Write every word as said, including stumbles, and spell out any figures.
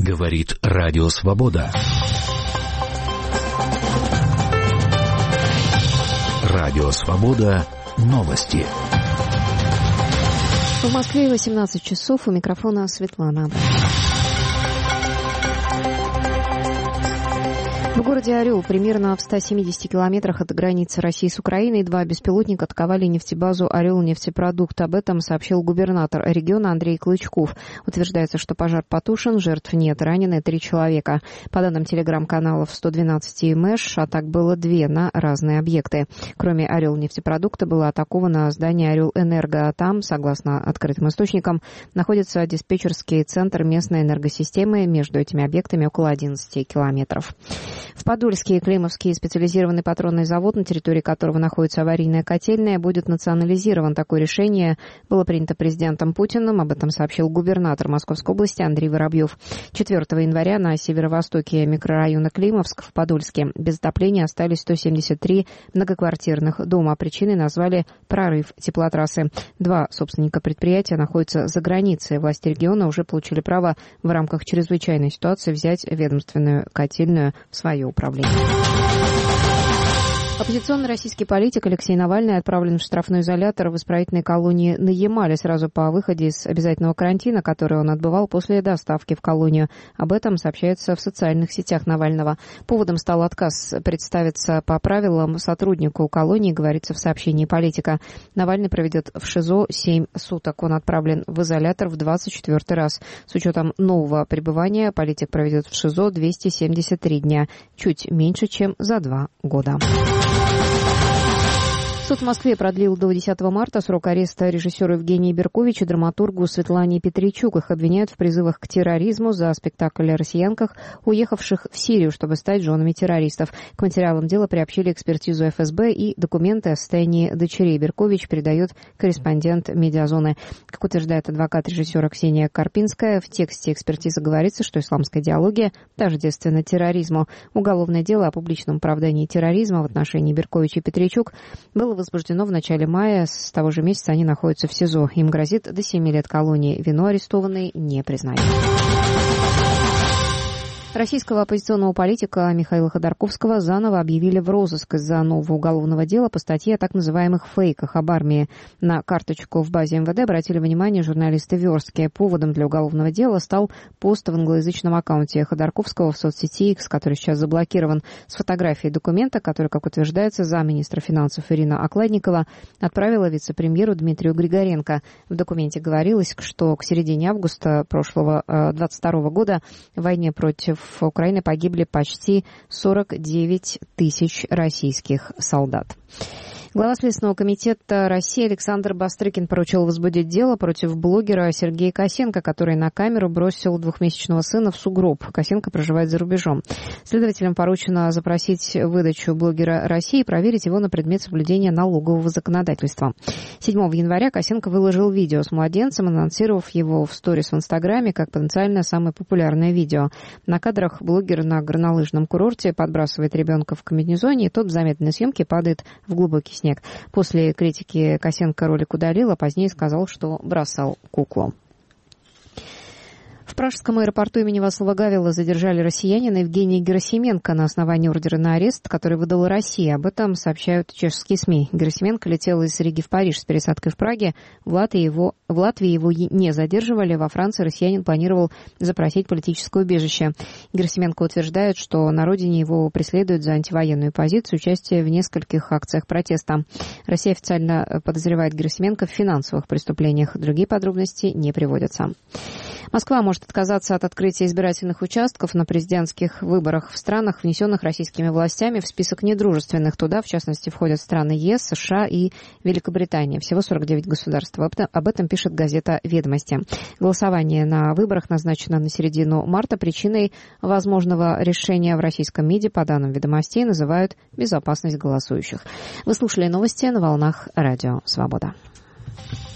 Говорит Радио Свобода. Радио Свобода. Новости. В Москве восемнадцать часов. У микрофона Светлана. В городе Орел, примерно в ста семидесяти километрах от границы России с Украиной, два беспилотника атаковали нефтебазу «Орел-нефтепродукт». Об этом сообщил губернатор региона Андрей Клычков. Утверждается, что пожар потушен, жертв нет, ранены три человека. По данным телеграм-каналов сто двенадцать и Мэш, атак было две на разные объекты. Кроме «Орел-нефтепродукта» было атаковано здание «Орел-энерго». Там, согласно открытым источникам, находится диспетчерский центр местной энергосистемы. Между этими объектами около одиннадцати километров. В Подольске Климовский специализированный патронный завод, на территории которого находится аварийная котельная, будет национализирован. Такое решение было принято президентом Путиным. Об этом сообщил губернатор Московской области Андрей Воробьев. четвёртого января на северо-востоке микрорайона Климовск в Подольске без отопления остались сто семьдесят три многоквартирных дома. Причиной назвали прорыв теплотрассы. Два собственника предприятия находятся за границей. Власти региона уже получили право в рамках чрезвычайной ситуации взять ведомственную котельную в свое управление. Оппозиционный российский политик Алексей Навальный отправлен в штрафной изолятор в исправительной колонии на Ямале сразу по выходе из обязательного карантина, который он отбывал после доставки в колонию. Об этом сообщается в социальных сетях Навального. Поводом стал отказ представиться по правилам сотруднику колонии, говорится в сообщении политика. Навальный проведет в ШИЗО семь суток. Он отправлен в изолятор в двадцать четвёртый раз. С учетом нового пребывания политик проведет в ШИЗО двести семьдесят три дня, чуть меньше, чем за два года. Суд в Москве продлил до десятого марта срок ареста режиссеру Евгению Берковичу и драматургу Светлане Петричук. Их обвиняют в призывах к терроризму за спектакль о россиянках, уехавших в Сирию, чтобы стать женами террористов. К материалам дела приобщили экспертизу эф эс бэ и документы о состоянии дочерей. Беркович передает корреспондент «Медиазоны». Как утверждает адвокат режиссера Ксения Карпинская, в тексте экспертизы говорится, что исламская идеология тождественна терроризму. Уголовное дело о публичном оправдании терроризма в отношении Берковича и Петричук было возбуждено в начале мая. С того же месяца они находятся в СИЗО. Им грозит до семи лет колонии. Вину арестованные не признают. Российского оппозиционного политика Михаила Ходорковского заново объявили в розыск из-за нового уголовного дела по статье о так называемых фейках об армии. На карточку в базе эм вэ дэ обратили внимание журналисты Верстки. Поводом для уголовного дела стал пост в англоязычном аккаунте Ходорковского в соцсети X, который сейчас заблокирован, с фотографией документа, который, как утверждается, замминистра финансов Ирина Окладникова отправила вице-премьеру Дмитрию Григоренко. В документе говорилось, что к середине августа прошлого двадцать второго года в войне против в Украине погибли почти сорок девять тысяч российских солдат. Глава Следственного комитета России Александр Бастрыкин поручил возбудить дело против блогера Сергея Косенко, который на камеру бросил двухмесячного сына в сугроб. Косенко проживает за рубежом. Следователям поручено запросить выдачу блогера России и проверить его на предмет соблюдения налогового законодательства. седьмого января Косенко выложил видео с младенцем, анонсировав его в сторис в Инстаграме как потенциально самое популярное видео. На кадрах блогер на горнолыжном курорте подбрасывает ребенка в комбинезоне, и тот в замедленной съемке падает в глубокий снег. После критики Косенко ролик удалил, а позднее сказал, что бросал куклу. В пражском аэропорту имени Вацлава Гавела задержали россиянина Евгения Герасименко на основании ордера на арест, который выдала Россия. Об этом сообщают чешские СМИ. Герасименко летел из Риги в Париж с пересадкой в Праге. В Латвии его, в Латвии его не задерживали. Во Франции россиянин планировал запросить политическое убежище. Герасименко утверждает, что на родине его преследуют за антивоенную позицию, участие в нескольких акциях протеста. Россия официально подозревает Герасименко в финансовых преступлениях. Другие подробности не приводятся. Москва может отказаться от открытия избирательных участков на президентских выборах в странах, внесенных российскими властями в список недружественных. Туда, в частности, входят страны ЕС, США и Великобритания. Всего сорок девять государств. Об этом пишет газета «Ведомости». Голосование на выборах назначено на середину марта. Причиной возможного решения в российском МИДе, по данным «Ведомостей», называют безопасность голосующих. Вы слушали новости на волнах Радио Свобода.